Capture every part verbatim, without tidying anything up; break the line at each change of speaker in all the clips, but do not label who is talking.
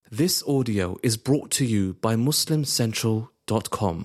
This audio is brought to you by Muslim Central dot com.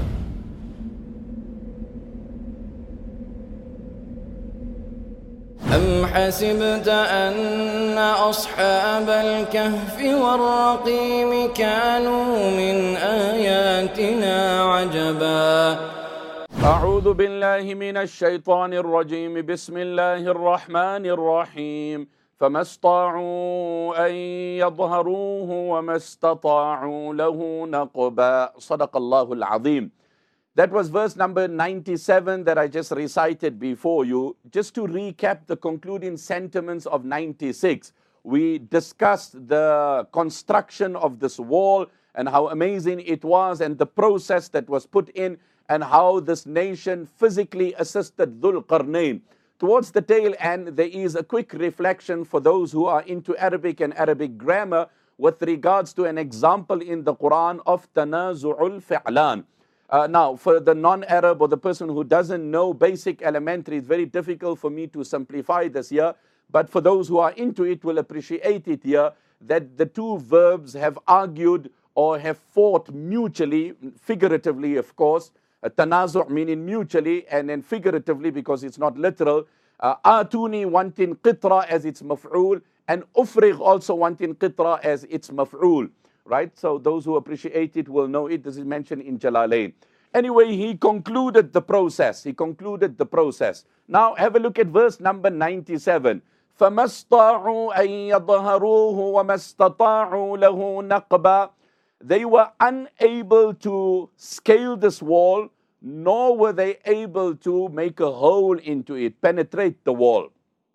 أم حسبت أن أصحاب الكهف والرقيم كانوا من آياتنا عجبا
أعوذ بالله من الشيطان الرجيم بسم الله الرحمن الرحيم فما استطاعوا أن يظهروه وما استطاعوا له نقبا صدق الله العظيم. That was verse number ninety-seven that I just recited before you. Just to recap the concluding sentiments of ninety-six, we discussed the construction of this wall and how amazing it was and the process that was put in and how this nation physically assisted Dhul Qarnayn. Towards the tail end, there is a quick reflection for those who are into Arabic and Arabic grammar with regards to an example in the Quran of Tanazu'ul Fi'lan. Uh, now, for the non-Arab or the person who doesn't know basic elementary, it's very difficult for me to simplify this here. But for those who are into it will appreciate it here, that the two verbs have argued or have fought mutually, figuratively of course. Uh, Tanazu' meaning mutually, and then figuratively because it's not literal. Uh, Atuni wanting qitra as its maf'ul, and ufrig also wanting qitra as its maf'ul. Right? So those who appreciate it will know it. This is mentioned in Jalalain. Anyway, he concluded the process. He concluded the process. Now have a look at verse number ninety-seven. فَمَا اسْطَاعُوا أَن يَظْهَرُوهُ وَمَا اسْتَطَاعُوا لَهُ نَقْبًا. They were unable to scale this wall, nor were they able to make a hole into it, penetrate the wall.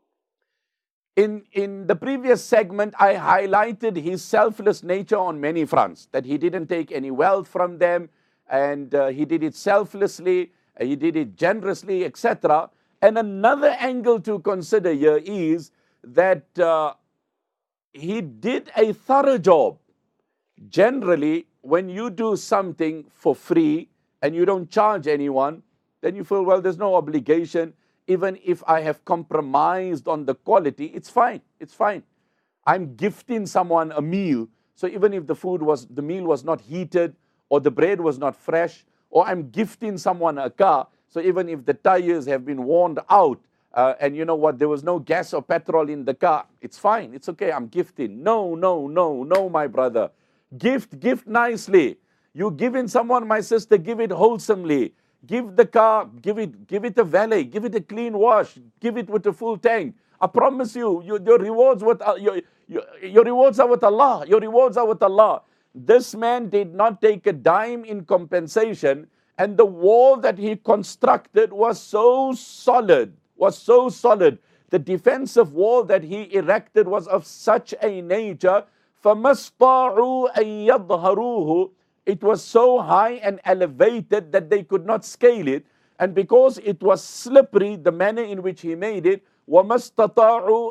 In, in the previous segment, I highlighted his selfless nature on many fronts, that he didn't take any wealth from them, and uh, he did it selflessly, uh, he did it generously, et cetera. And another angle to consider here is that uh, he did a thorough job. Generally, when you do something for free and you don't charge anyone, then you feel, well, there's no obligation. Even if I have compromised on the quality, it's fine, it's fine. I'm gifting someone a meal, so even if the food was, the meal was not heated, or the bread was not fresh, or I'm gifting someone a car, so even if the tires have been worn out, uh, and you know what, there was no gas or petrol in the car, it's fine, it's okay, I'm gifting. No, no, no, no, my brother. Gift, gift nicely. You giving someone, my sister, give it wholesomely. Give the car, give it, give it a valet, give it a clean wash, give it with a full tank. I promise you, you your rewards with uh, your, your your rewards are with Allah. Your rewards are with Allah. This man did not take a dime in compensation, and the wall that he constructed was so solid, was so solid. The defensive wall that he erected was of such a nature. فَمَا اسْطَاعُوا أَن يَظْهَرُوهُ. It was so high and elevated that they could not scale it. And because it was slippery, the manner in which he made it, وَمَا اسْتَطَاعُوا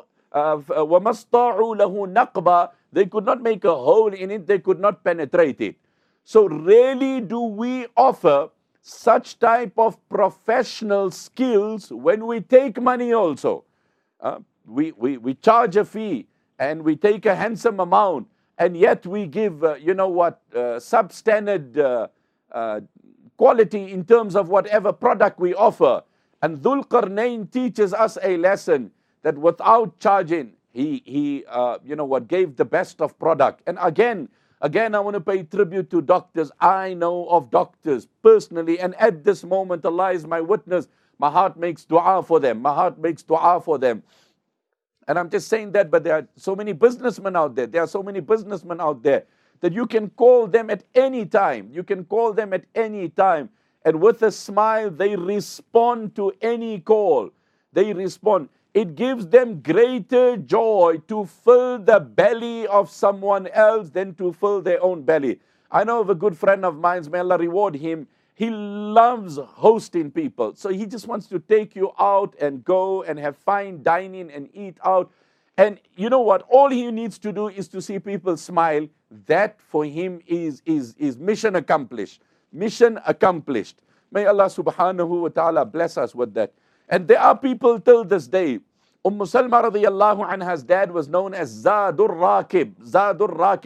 لَهُ نَقْبًا. They could not make a hole in it, they could not penetrate it. So really do we offer such type of professional skills when we take money also. Uh, we, we, we charge a fee and we take a handsome amount. And yet we give, uh, you know what, uh, substandard uh, uh, quality in terms of whatever product we offer. And Dhul Qarnayn teaches us a lesson that without charging, he, he uh, you know what, gave the best of product. And again, again, I want to pay tribute to doctors. I know of doctors personally, and at this moment, Allah is my witness. My heart makes dua for them. My heart makes dua for them. And I'm just saying that, but there are so many businessmen out there. There are so many businessmen out there that you can call them at any time. You can call them at any time. And with a smile, they respond to any call. They respond. It gives them greater joy to fill the belly of someone else than to fill their own belly. I know of a good friend of mine, may Allah reward him. He loves hosting people. So he just wants to take you out and go and have fine dining and eat out. And you know what? All he needs to do is to see people smile. That for him is, is, is mission accomplished. Mission accomplished. May Allah subhanahu wa ta'ala bless us with that. And there are people till this day. Umm Salma radiyallahu anha's dad was known as Zadur Rakib. Zadur Rakib.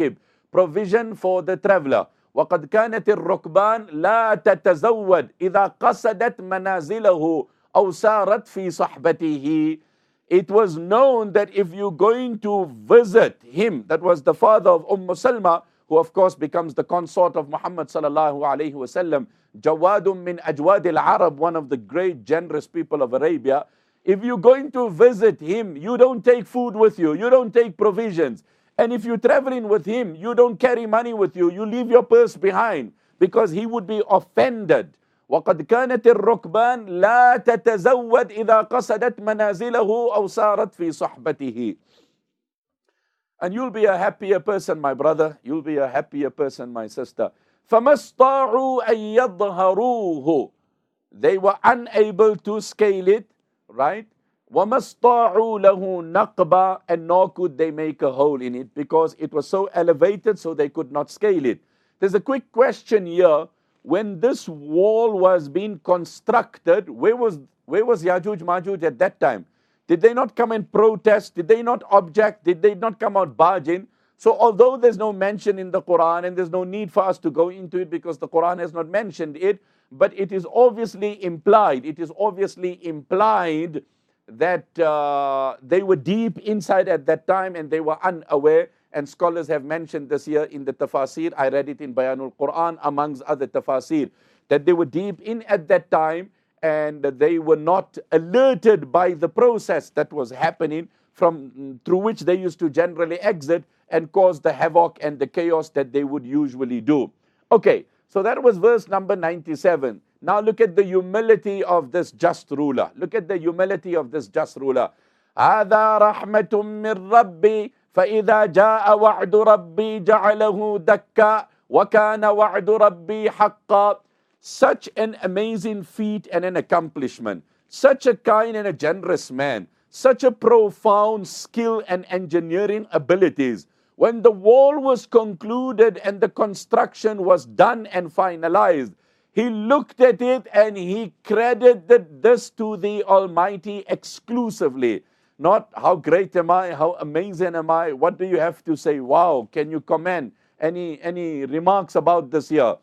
provision for the traveler. وَقَدْ كَانَتِ الرُّكْبَانِ لَا تَتَزَوَّدْ إِذَا قَصَدَتْ مَنَازِلَهُ أَوْ سَارَتْ فِي صَحْبَتِهِ. It was known that if you're going to visit him, that was the father of Umm Salma, who of course becomes the consort of Muhammad sallallahu alayhi wasallam, Jawadun min Ajwad al-Arab, one of the great generous people of Arabia. If you're going to visit him, you don't take food with you, you don't take provisions. And if you're traveling with him, you don't carry money with you, you leave your purse behind, because he would be offended. وَقَدْ كَانَتِ الرُّكْبَانِ لَا تَتَزَوَّدْ إِذَا قَصَدَتْ مَنَازِلَهُ أَوْ سَارَتْ فِي صَحْبَتِهِ. And you'll be a happier person, my brother. You'll be a happier person, my sister. فَمَا اسْطَاعُوا أَن يَظْهَرُوهُ. They were unable to scale it, right? وَمَا اسْطَاعُوا لَهُ نَقْبًا. And nor could they make a hole in it, because it was so elevated, so they could not scale it. There's a quick question here. When this wall was being constructed, where was, where was Yajuj Majuj at that time? Did they not come and protest? Did they not object? Did they not come out barging? So although there's no mention in the Quran, and there's no need for us to go into it because the Quran has not mentioned it, but it is obviously implied, it is obviously implied that uh, they were deep inside at that time and they were unaware. And scholars have mentioned this here in the tafasir. I read it in Bayanul Quran amongst other tafasir, that they were deep in at that time and they were not alerted by the process that was happening, from through which they used to generally exit and cause the havoc and the chaos that they would usually do. Okay, so that was verse number ninety-seven. Now look at the humility of this just ruler. Look at the humility of this just ruler. هَذَا رَحْمَةٌ مِّن رَبِّي فَإِذَا جَاءَ وَعْدُ رَبِّي جَعَلَهُ دَكًّا وَكَانَ وَعْدُ رَبِّي حَقًّا. Such an amazing feat and an accomplishment. Such a kind and a generous man. Such a profound skill and engineering abilities. When the wall was concluded and the construction was done and finalized, he looked at it and he credited this to the Almighty exclusively. Not how great am I, how amazing am I, what do you have to say? Wow, can you comment? Any, any remarks about this here?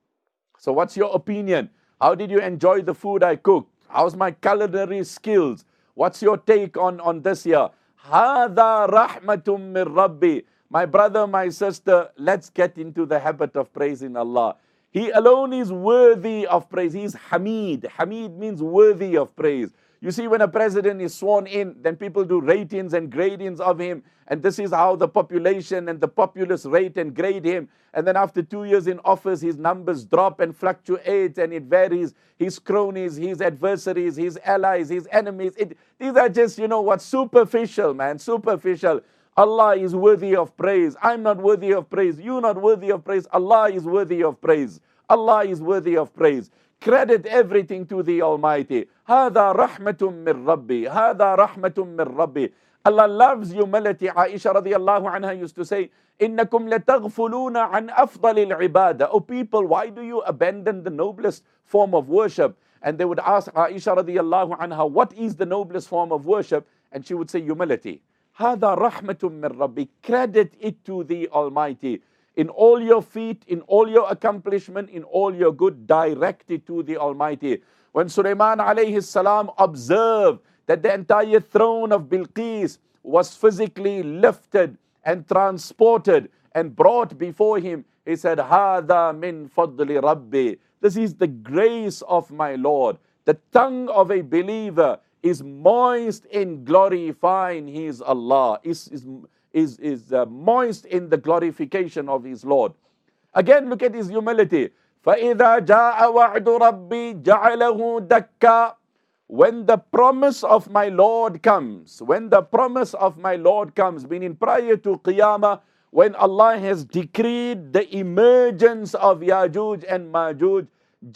So what's your opinion? How did you enjoy the food I cooked? How's my culinary skills? What's your take on, on this here? هَذَا رَحْمَةٌ مِّن رَبِّي. My brother, my sister, let's get into the habit of praising Allah. He alone is worthy of praise. He is Hamid. Hamid means worthy of praise. You see, when a president is sworn in, then people do ratings and gradings of him. And this is how the population and the populace rate and grade him. And then after two years in office, his numbers drop and fluctuate and it varies. His cronies, his adversaries, his allies, his enemies. It, these are just, you know what, superficial, man, superficial. Allah is worthy of praise. I'm not worthy of praise. You're not worthy of praise. Allah is worthy of praise. Allah is worthy of praise. Credit everything to the Almighty. هَذَا رَحْمَةٌ مِّن رَبِّي. هَذَا رَحْمَةٌ مِّن رَبِّي. Allah loves humility. Aisha radiallahu anha used to say, إِنَّكُمْ لَتَغْفُلُونَ عَنْ أَفْضَلِ الْعِبَادَةِ. O people, why do you abandon the noblest form of worship? And they would ask Aisha radiallahu anha, what is the noblest form of worship? And she would say, humility. هَذَا رَحْمَةٌ مِّن رَبِّي. Credit it to the Almighty. In all your feat, in all your accomplishment, in all your good, direct it to the Almighty. When Sulaiman alayhi salam observed that the entire throne of Bilqis was physically lifted and transported and brought before him, he said, هَذَا مِن فَضْلِ رَبِّي. This is the grace of my Lord. The tongue of a believer is moist in glorifying his Allah, is, is, is, is uh, moist in the glorification of his Lord. Again, look at his humility. فَإِذَا جَاءَ وَعْدُ رَبِّي جَعَلَهُ دَكًّا. When the promise of my Lord comes, when the promise of my Lord comes, meaning prior to Qiyamah, when Allah has decreed the emergence of Yajuj and Majuj,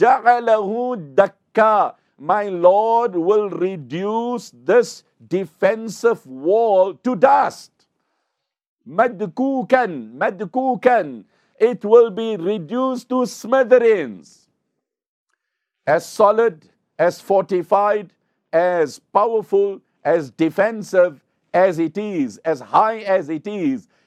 جَعَلَهُ دَكًّا. My Lord will reduce this defensive wall to dust. Madkukan, madkukan. It will be reduced to smithereens. As solid, as fortified, as powerful, as defensive as it is, as high as it is,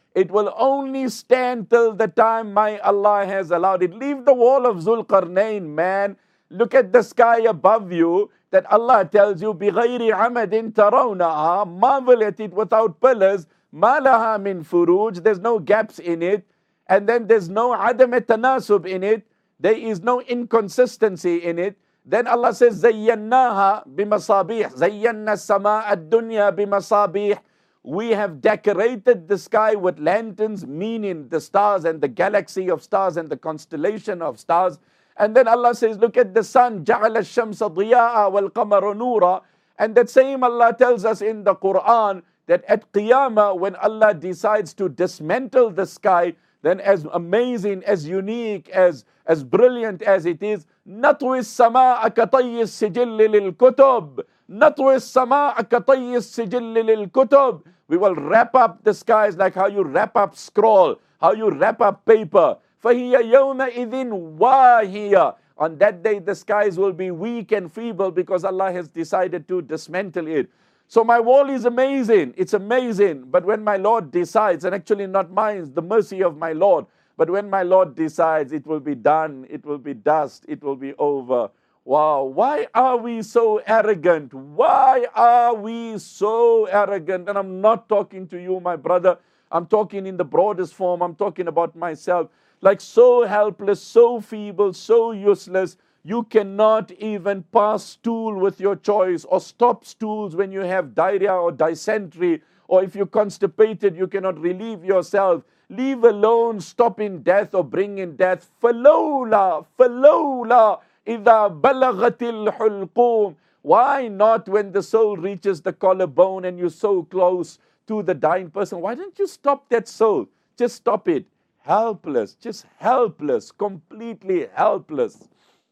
It will only stand till the time my Allah has allowed it. Leave the wall of Zulqarnain, man. Look at the sky above you that Allah tells you, بِغَيْرِ عَمَدٍ تَرَوْنَهَا. Marvel at it without pillars. مَا لَهَا مِن فُرُوجٍ. There's no gaps in it. And then there's no عَدَمَ التَّنَاسُبٍ in it. There is no inconsistency in it. Then Allah says, زَيَّنَّاهَا بِمَصَابِيحٍ زَيَّنَّا السَّمَاءَ الدُّنْيَا بِمَصَابِيحٍ. We have decorated the sky with lanterns, meaning the stars and the galaxy of stars and the constellation of stars. And then Allah says, look at the sun, جَعَلَ الشَّمْسَ ضِيَاءً وَالْقَمَرَ نُورًا. And that same Allah tells us in the Quran that at Qiyamah, when Allah decides to dismantle the sky, then as amazing, as unique, as, as brilliant as it is, نَطْوِ السَّمَاءَ كَطَيِّ السِّجِلِّ لِلْكُتُبِ نَطْوِ السَّمَاءَ كَطَيِّ السِّجِلِّ لِلْكُتُبِ. We will wrap up the skies like how you wrap up scroll, how you wrap up paper. فَهِيَ يَوْمَئِذٍ وَاهِيَةٌ. On that day the skies will be weak and feeble because Allah has decided to dismantle it. So my wall is amazing, it's amazing. But when my Lord decides, and actually not mine, the mercy of my Lord, but when my Lord decides, it will be done, it will be dust, it will be over. Wow, why are we so arrogant? Why are we so arrogant? And I'm not talking to you, my brother. I'm talking in the broadest form. I'm talking about myself. Like so helpless, so feeble, so useless. You cannot even pass stool with your choice or stop stools when you have diarrhea or dysentery. Or if you're constipated, you cannot relieve yourself. Leave alone stopping death or bringing death. فَلَوْلَا فَلَوْلَا إِذَا بَلَغَتِ الْحُلْقُومِ. Why not when the soul reaches the collarbone and you're so close to the dying person? Why don't you stop that soul? Just stop it. Helpless, just helpless, completely helpless.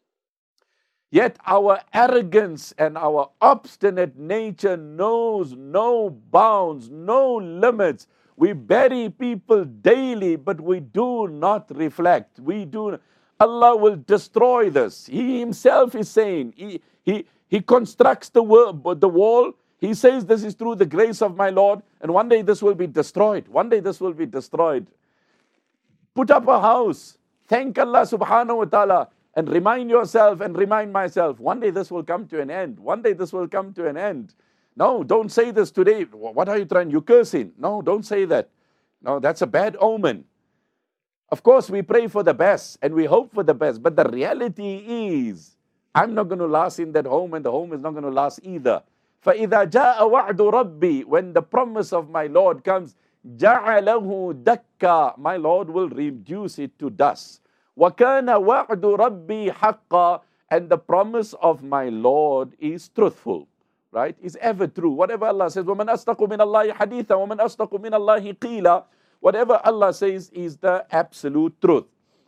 Yet our arrogance and our obstinate nature knows no bounds, no limits. We bury people daily, but we do not reflect. We do. Allah will destroy this. He himself is saying, he, he, he constructs the, the wall. He says this is through the grace of my Lord, and one day this will be destroyed. One day this will be destroyed. Put up a house. Thank Allah subhanahu wa ta'ala. And remind yourself and remind myself, one day this will come to an end. One day this will come to an end. No, don't say this today. What are you trying? You're cursing. No, don't say that. No, that's a bad omen. Of course, we pray for the best and we hope for the best. But the reality is, I'm not going to last in that home and the home is not going to last either. فَإِذَا جَاءَ وَعْدُ رَبِّي. When the promise of my Lord comes, جَعَلَهُ دَكَّا. My Lord will reduce it to dust. وَكَانَ وَعْدُ رَبِّي حَقًّا. And the promise of my Lord is truthful, right? Is ever true. Whatever Allah says, وَمَنْ أَصْدَقُ مِنَ اللَّهِ حَدِيثًا وَمَنْ أَصْدَقُ مِنَ اللَّهِ قِيلًا. Whatever Allah says is the absolute truth.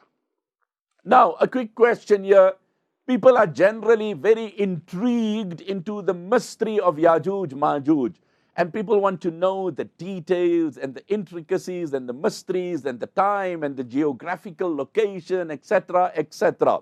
Now, a quick question here. People are generally very intrigued into the mystery of Yajuj, Majuj. And people want to know the details and the intricacies and the mysteries and the time and the geographical location, et cetera, et cetera.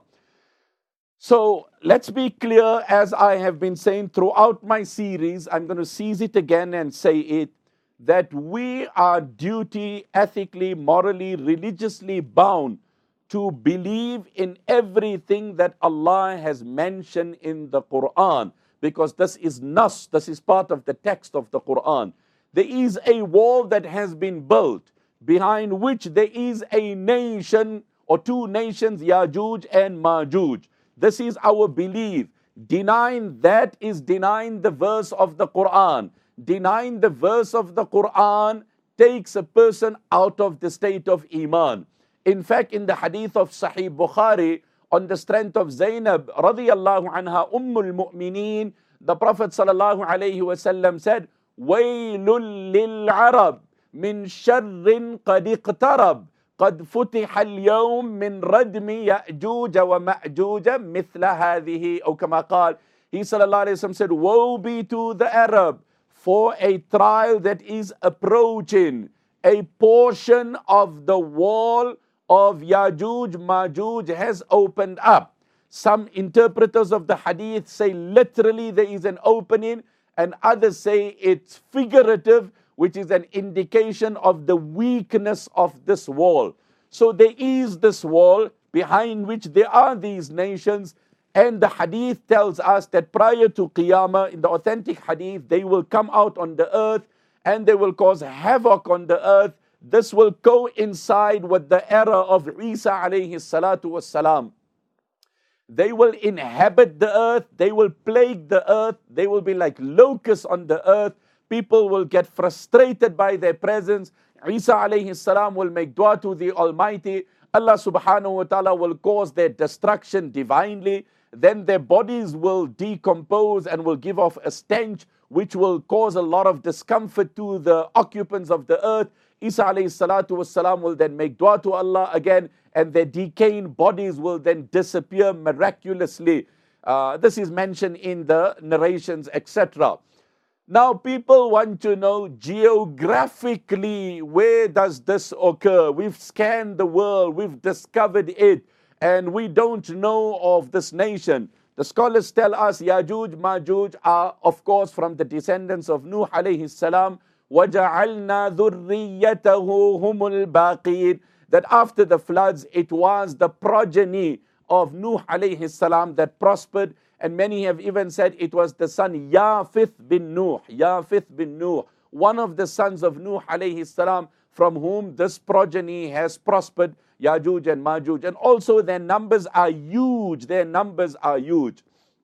So let's be clear, as I have been saying throughout my series, I'm going to seize it again and say it, that we are duty, ethically, morally, religiously bound to believe in everything that Allah has mentioned in the Quran. Because this is nas, this is part of the text of the Quran. There is a wall that has been built, behind which there is a nation or two nations, Yajuj and Majuj. This is our belief. Denying that is denying the verse of the Quran. Denying the verse of the Quran takes a person out of the state of Iman. In fact, in the hadith of Sahih Bukhari, on the strength of Zainab radiyallahu anha, Ummul Mu'mineen, the Prophet sallallahu alayhi wasallam said, Waylul lil Arab min sharrin qad iqtarab qad futiha al-yawm min radmi Ya'juj wa Ma'juj mithla hadhihi. Or kama qal, he sallallahu alayhi wasallam said, woe be to the Arab for a trial that is approaching. A portion of the wall of Yajuj, Majuj has opened up. Some interpreters of the hadith say literally there is an opening, and others say it's figurative, which is an indication of the weakness of this wall. So there is this wall behind which there are these nations, and the hadith tells us that prior to Qiyamah, in the authentic hadith, they will come out on the earth and they will cause havoc on the earth. This will coincide with the era of Isa alayhi salatu wassalam. They will inhabit the earth, they will plague the earth, they will be like locusts on the earth. People will get frustrated by their presence. Isa alayhi salam will make dua to the Almighty. Allah subhanahu wa ta'ala will cause their destruction divinely. Then their bodies will decompose and will give off a stench which will cause a lot of discomfort to the occupants of the earth. Isa alayhi salatu wassalam will then make dua to Allah again, and their decaying bodies will then disappear miraculously. Uh, this is mentioned in the narrations, et cetera. Now people want to know geographically, where does this occur? We've scanned the world, we've discovered it, and we don't know of this nation. The scholars tell us Yajuj, Majuj are of course from the descendants of Nuh alayhi salam. وَجَعَلْنَا ذُرِّيَّتَهُ هُمُ الْبَاقِينَ. That after the floods, it was the progeny of Nuh alayhi salam that prospered. And many have even said it was the son Yafith bin Nuh, Yafith bin Nuh, one of the sons of Nuh alayhi salam, from whom this progeny has prospered, Yajuj and Majuj. And also their numbers are huge, their numbers are huge.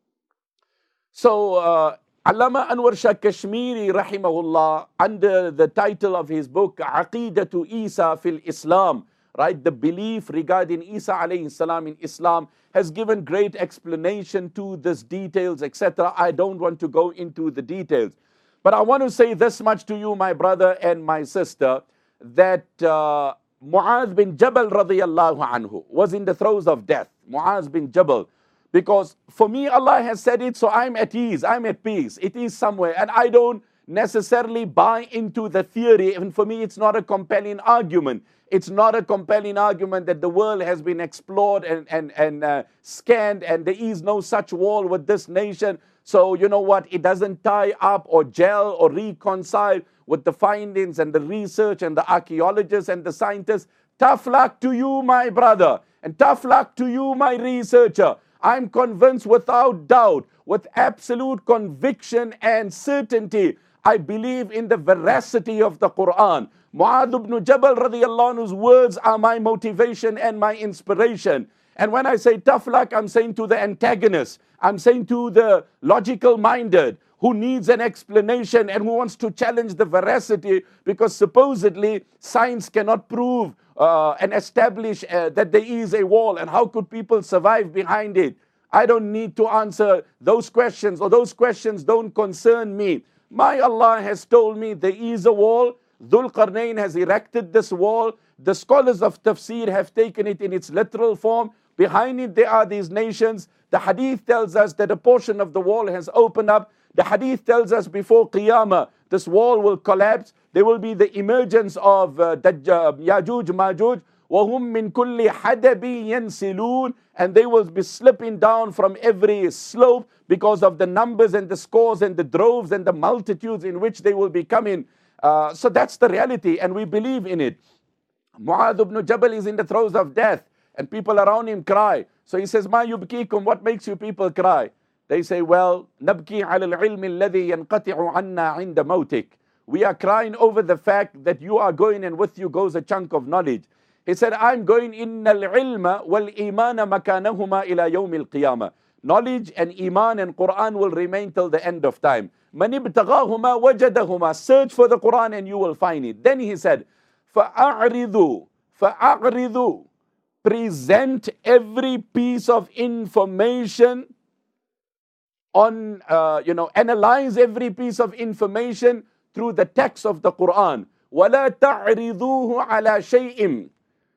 So, uh, Allama Anwar Shah Kashmiri rahimahullah, under the title of his book, Aqeedatu Isa fil Islam, right, the belief regarding Isa alayhi salam in Islam, has given great explanation to this details, et cetera. I don't want to go into the details. But I want to say this much to you, my brother and my sister, that uh, Mu'adh bin Jabal radiyallahu anhu was in the throes of death. Mu'adh bin Jabal. Because for me, Allah has said it, so I'm at ease, I'm at peace. It is somewhere. And I don't necessarily buy into the theory. And for me, it's not a compelling argument. It's not a compelling argument that the world has been explored and, and, and uh, scanned, and there is no such wall with this nation. So, you know what? It doesn't tie up or gel or reconcile with the findings and the research and the archaeologists and the scientists. Tough luck to you, my brother. And tough luck to you, my researcher. I'm convinced without doubt, with absolute conviction and certainty, I believe in the veracity of the Quran. Mu'adh ibn Jabal radiyallahu anhu's words are my motivation and my inspiration. And when I say tough luck, I'm saying to the antagonist, I'm saying to the logical minded who needs an explanation and who wants to challenge the veracity, because supposedly science cannot prove uh, and establish uh, that there is a wall, and how could people survive behind it? I don't need to answer those questions, or those questions don't concern me. My Allah has told me there is a wall. Dhul Qarnayn has erected this wall. The scholars of tafsir have taken it in its literal form. Behind it there are these nations. The hadith tells us that a portion of the wall has opened up. The hadith tells us before Qiyamah, this wall will collapse. There will be the emergence of uh, Dajjal, Yajuj, Majuj. وَهُمْ مِنْ كُلِّ حَدَبٍ يَنْسِلُونَ. And they will be slipping down from every slope because of the numbers and the scores and the droves and the multitudes in which they will be coming. Uh, so that's the reality, and we believe in it. Mu'adh ibn Jabal is in the throes of death, and people around him cry. So he says, مَا يُبْكِيكُمْ, what makes you people cry? They say, well, نَبْكِي عَلَى الْعِلْمِ الَّذِي يَنْقَطِعُ عَنَّا عِنْدَ مَوْتِكَ. We are crying over the fact that you are going, and with you goes a chunk of knowledge. He said, I'm going, إِنَّ الْعِلْمَ وَالْإِيمَانَ مَكَانَهُمَا إِلَى يَوْمِ الْقِيَامَةِ. Knowledge and Iman and Quran will remain till the end of time. مَنِ ابْتَغَاهُمَا وَجَدَهُمَا. Search for the Quran and you will find it. Then he said, فَأَعْرِضُوا فَأَعْرِضُوا. Present every piece of information on, uh, you know, analyze every piece of information through the text of the Quran. وَلَا تَعْرِضُوهُ عَلَى شَيْءٍ.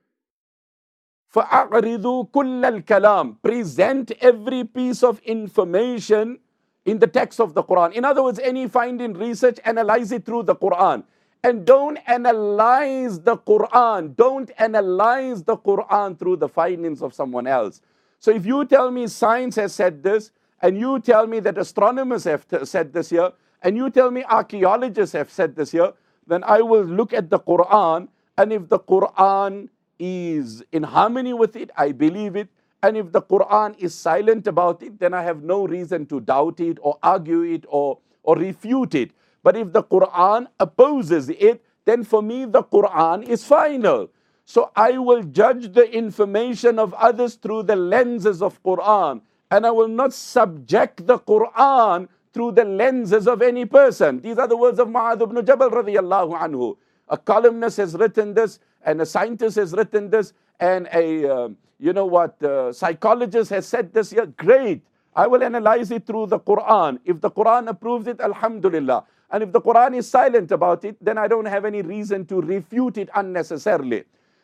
فَأَعْرِضُوا كُلَّ الْكَلَامِ. Present every piece of information in the text of the Quran. In other words, any finding, research, analyze it through the Quran. And don't analyze the Quran. Don't analyze the Quran through the findings of someone else. So if you tell me science has said this, and you tell me that astronomers have said this here, and you tell me archaeologists have said this here, then I will look at the Quran, and if the Quran is in harmony with it, I believe it. And if the Quran is silent about it, then I have no reason to doubt it or argue it or, or refute it. But if the Quran opposes it, then for me the Quran is final. So I will judge the information of others through the lenses of Quran, and I will not subject the Quran through the lenses of any person. These are the words of Mu'adh ibn Jabal radiyallahu anhu. A columnist has written this, and a scientist has written this, and a, uh, you know what, uh, psychologist has said this. Yeah, great. I will analyze it through the Quran. If the Quran approves it, alhamdulillah. And if the Quran is silent about it, then I don't have any reason to refute it unnecessarily.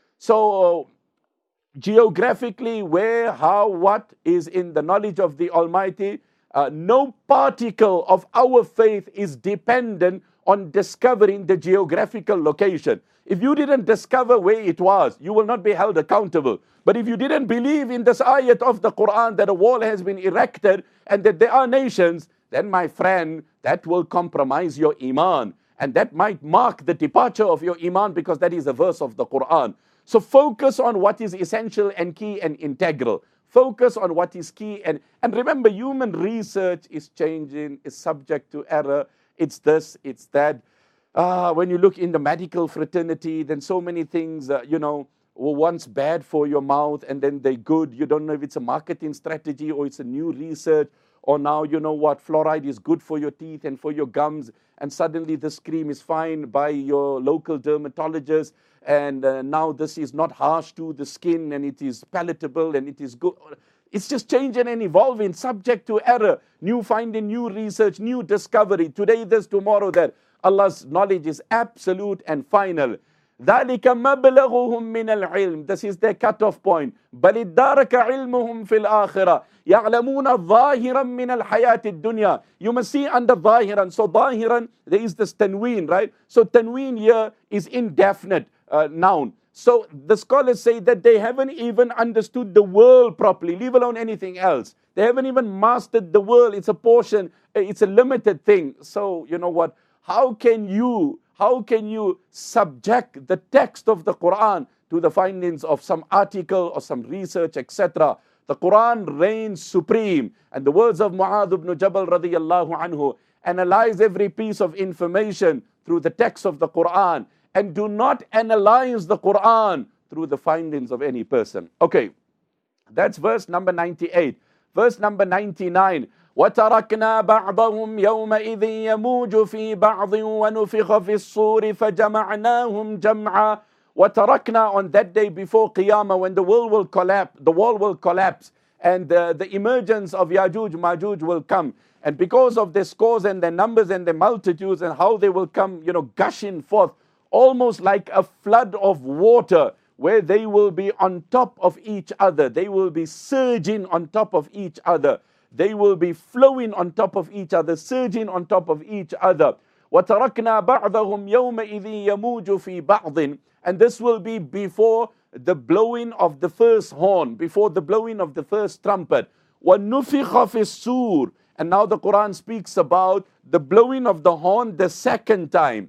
So, geographically, where, how, what is in the knowledge of the Almighty, uh, no particle of our faith is dependent on discovering the geographical location. If you didn't discover where it was, you will not be held accountable. But if you didn't believe in this ayat of the Quran that a wall has been erected and that there are nations, then my friend, that will compromise your iman. And that might mark the departure of your iman, because that is a verse of the Quran. So focus on what is essential and key and integral. Focus on what is key. And, and remember, human research is changing, is subject to error. It's this, it's that. Uh, when you look in the medical fraternity, then so many things, uh, you know, were once bad for your mouth and then they're good. You don't know if it's a marketing strategy or it's a new research, or now, you know what, fluoride is good for your teeth and for your gums, and suddenly this cream is fine by your local dermatologist, and uh, now this is not harsh to the skin and it is palatable and it is good. It's just changing and evolving, subject to error, new finding, new research, new discovery, today this, tomorrow that. Allah's knowledge is absolute and final. ذَلِكَ مَبْلَغُهُم مِّنَ الْعِلْمِ. This is their cutoff point. بَلِ ادَّارَكَ عِلْمُهُمْ فِي الْآخِرَةِ يَعْلَمُونَ ظَاهِرًا مِّنَ الْحَيَاةِ الدُّنْيَا. You must see under ظَاهِرًا. So ظَاهِرًا, there is this tanween, right? So tanween here is indefinite uh, noun. So the scholars say that they haven't even understood the world properly, leave alone anything else. They haven't even mastered the world. It's a portion, it's a limited thing. So you know what? How can you, how can you subject the text of the Quran to the findings of some article or some research, et cetera? The Quran reigns supreme. And the words of Mu'adh ibn Jabal radiyallahu anhu, analyze every piece of information through the text of the Quran, and do not analyze the Quran through the findings of any person. Okay, that's verse number ninety-eight. Verse number ninety-nine. وَتَرَكْنَا بَعْضَهُمْ يَوْمَئِذٍ يَمُوجُ فِي بَعْضٍ وَنُفِخَ فِي الصُّورِ فَجَمَعْنَاهُمْ جَمْعًا. وَتَرَكْنَا, on that day before Qiyamah, when the world will collapse, the wall will collapse, and uh, the emergence of Yajuj, Majuj will come. And because of their scores and their numbers and their multitudes and how they will come, you know, gushing forth, almost like a flood of water, where they will be on top of each other. They will be surging on top of each other. They will be flowing on top of each other, surging on top of each other. وَتَرَكْنَا بَعْضَهُمْ يَوْمَئِذٍ يَمُوجُ فِي بَعْضٍ. And this will be before the blowing of the first horn, before the blowing of the first trumpet. وَنُفِخَ فِي الصُّورِ. And now the Quran speaks about the blowing of the horn the second time.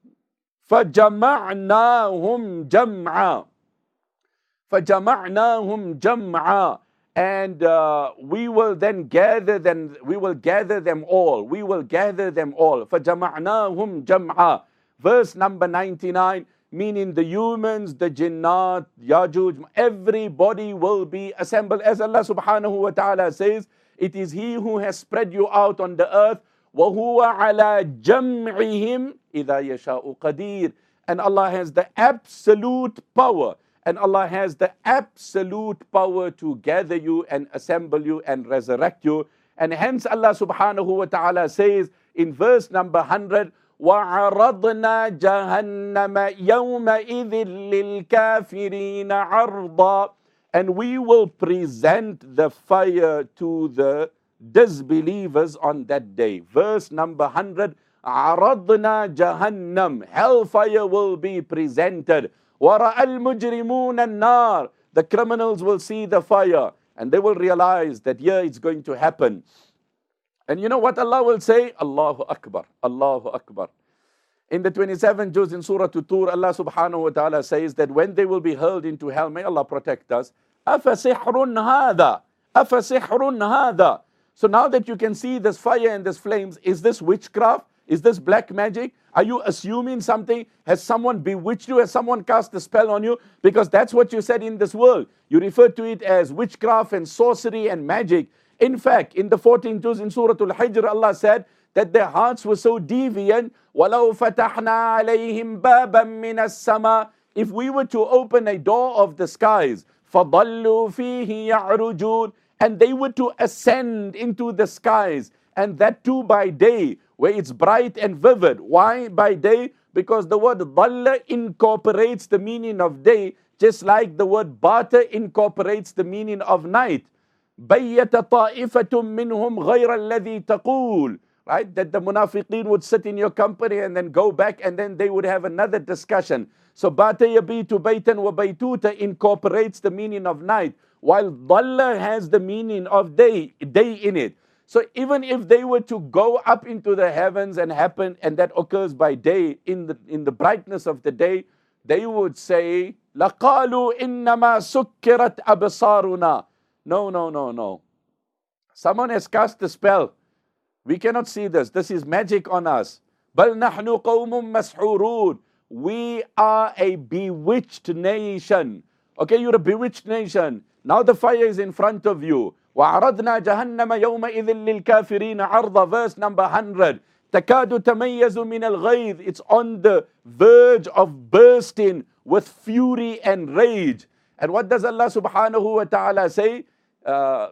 فَجَمَعْنَاهُمْ جَمْعًا. فَجَمَعْنَاهُمْ جَمْعًا. And uh, we will then gather them, we will gather them all. We will gather them all. فَجَمَعْنَاهُمْ جَمْعًا. Verse number ninety-nine, meaning the humans, the jinnat, Yajuj, everybody will be assembled. As Allah subhanahu wa ta'ala says, it is He who has spread you out on the earth. وَهُوَ عَلَى جَمْعِهِمْ إِذَا يَشَاءُ قَدِيرٌ. And Allah has the absolute power. And Allah has the absolute power to gather you and assemble you and resurrect you. And hence Allah subhanahu wa ta'ala says in verse number one hundred, وَعَرَضْنَا جَهَنَّمَ يَوْمَئِذٍ لِلْكَافِرِينَ عَرْضًا. And we will present the fire to the disbelievers on that day. Verse number one hundred, عَرَضْنَا جَهَنَّمْ. Hellfire will be presented. وَرَأَى الْمُجْرِمُونَ النَّارِ. The criminals will see the fire and they will realize that here it's going to happen. And you know what Allah will say? Allahu Akbar, Allahu Akbar. In the twenty-seventh juz in Surah Tur, Allah subhanahu wa ta'ala says that when they will be hurled into hell, may Allah protect us, أَفَسِحْرٌ هَذَا أَفَسِحْرٌ هَذَا. So now that you can see this fire and this flames, is this witchcraft? Is this black magic? Are you assuming something? Has someone bewitched you? Has someone cast a spell on you? Because that's what you said in this world. You refer to it as witchcraft and sorcery and magic. In fact, in the fourteenth juz in Surah Al-Hijr, Allah said that their hearts were so deviant. وَلَوْ فَتَحْنَا عَلَيْهِمْ بَابًا مِّنَ السَّمَاءِ. If we were to open a door of the skies, فَضَلُّوا فِيهِ يَعْرُجُونَ, and they were to ascend into the skies, and that too by day, where it's bright and vivid. Why by day? Because the word dhalla incorporates the meaning of day, just like the word bata incorporates the meaning of night. بَيَّتَ طَائِفَةٌ مِّنْهُمْ غَيْرَ الَّذِي تَقُولُ. Right? That the munafiqeen would sit in your company and then go back and then they would have another discussion. So bata yabitu baytan wa baytuta incorporates the meaning of night, while dhalla has the meaning of day, day in it. So even if they were to go up into the heavens and happen, and that occurs by day, in the in the brightness of the day, they would say, لَقَالُوا إِنَّمَا سُكِّرَتْ أَبْصَارُنَا. No, no, no, no. Someone has cast a spell. We cannot see this. This is magic on us. بَلْ نَحْنُ قَوْمٌ مَسْحُورُونَ. We are a bewitched nation. Okay, you're a bewitched nation. Now the fire is in front of you. وَعَرَضْنَا جَهَنَّمَ يَوْمَئِذٍ لِلْكَافِرِينَ عَرْضًا. Verse number one hundred. تَكَادُ تَمَيَّزُ مِنَ الْغَيْظِ. It's on the verge of bursting with fury and rage. And what does Allah subhanahu wa ta'ala say? Uh,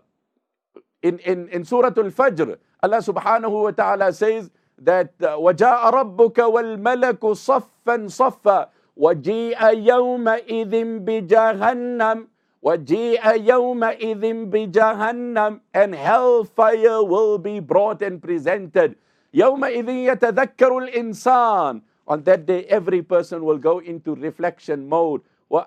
in, in, in Surah Al-Fajr, Allah subhanahu wa ta'ala says that وَجَاءَ رَبُّكَ وَالْمَلَكُ صَفًّا صَفًّا وَجِيءَ يَوْمَئِذٍ بِجَهَنَّمَ وَجِيءَ يَوْمَئِذٍ بِجَهَنَّمَ. And hellfire will be brought and presented. يَوْمَئِذٍ يَتَذَكَّرُ الْإِنسَانِ. On that day, every person will go into reflection mode.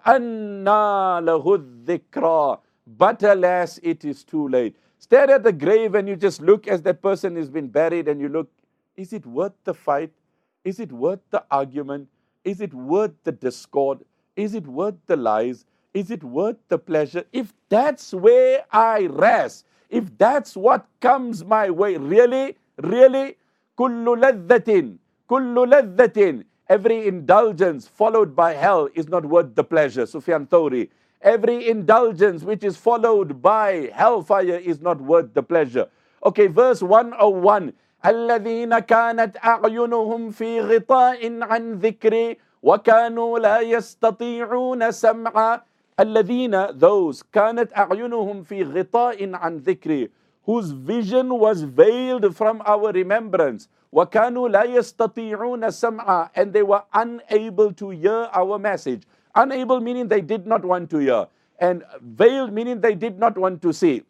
وَأَنَّى لَهُ الذِّكْرَى. But alas, it is too late. Stare at the grave and you just look as that person has been buried and you look, is it worth the fight? Is it worth the argument? Is it worth the discord? Is it worth the lies? Is it worth the pleasure? If that's where I rest, if that's what comes my way, really, really, كُلُّ لَذَّةٍ كُلُّ لَذَّةٍ. Every indulgence followed by hell is not worth the pleasure. Sufyan Thawri. Every indulgence which is followed by hellfire is not worth the pleasure. Okay, verse one oh one. الَّذِينَ كَانَتْ أَعْيُنُهُمْ فِي غِطَاءٍ عَنْ ذِكْرِي وَكَانُوا لَا يَسْتَطِيعُونَ سَمْعًا. الَّذِينَ, those, كَانَتْ أَعْيُنُهُمْ فِي غِطَاءٍ عَنْ ذِكْرِي, whose vision was veiled from our remembrance. وَكَانُوا لَا يَسْتَطِيعُونَ سَمْعًا. And they were unable to hear our message. Unable meaning they did not want to hear. And veiled meaning they did not want to see.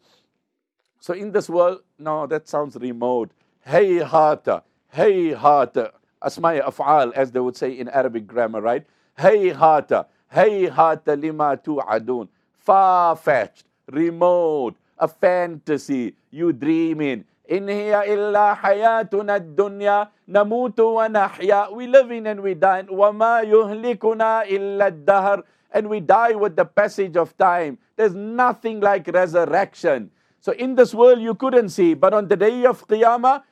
So in this world, no, that sounds remote. Hey hata, hey hata. Asma'i af'al, as they would say in Arabic grammar, right? Hey hata, hey hata lima tu'adun. Far-fetched, remote, a fantasy, you dreaming. In hiya illa hayatuna ad-dunya namutu wa nahya. We live in and we die. Wa ma yuhlikuna illa ad-dahr. And we die with the passage of time. There's nothing like resurrection. So in this world you couldn't see, but on the day of Qiyamah,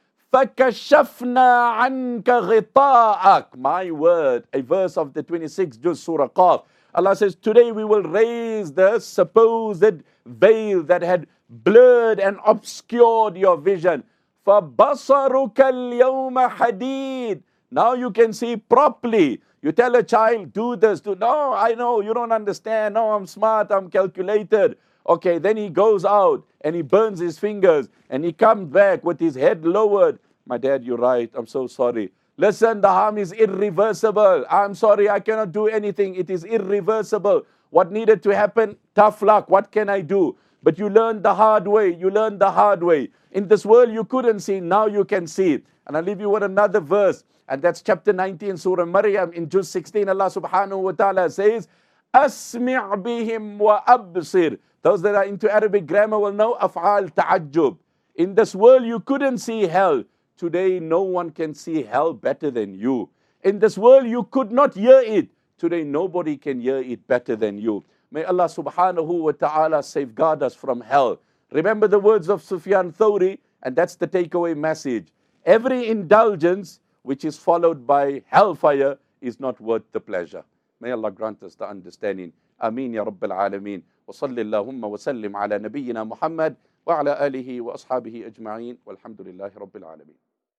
فَكَشَفْنَا عَنْكَ غِطَاءَكَ. My word, a verse of the twenty-sixth juz, Surah Qaf. Allah says, today we will raise the supposed veil that had blurred and obscured your vision. فَبَصَرُكَ الْيَوْمَ حَدِيدٌ. Now you can see properly. You tell a child, do this, do. No, I know, you don't understand. No, I'm smart, I'm calculated. Okay, then he goes out and he burns his fingers and he comes back with his head lowered. My dad, you're right, I'm so sorry. Listen, the harm is irreversible. I'm sorry, I cannot do anything. It is irreversible. What needed to happen? Tough luck. What can I do? But you learned the hard way. You learned the hard way. In this world you couldn't see, now you can see. And I'll leave you with another verse. And that's chapter nineteen, Surah Maryam. In Juz sixteen, Allah subhanahu wa ta'ala says, أَسْمِعْ بِهِمْ وَأَبْصِرْ. Those that are into Arabic grammar will know af'al ta'ajjub. In this world you couldn't see hell. Today no one can see hell better than you. In this world, you could not hear it. Today, nobody can hear it better than you. May Allah subhanahu wa ta'ala safeguard us from hell. Remember the words of Sufyan Thawri, and that's the takeaway message. Every indulgence which is followed by hellfire is not worth the pleasure. May Allah grant us the understanding. Ameen ya Rabbil Alameen. Wa salli Allahumma wa sallim ala nabiyyina Muhammad wa ala alihi wa ashabihi ajma'een. Walhamdulillahi Rabbil Alameen.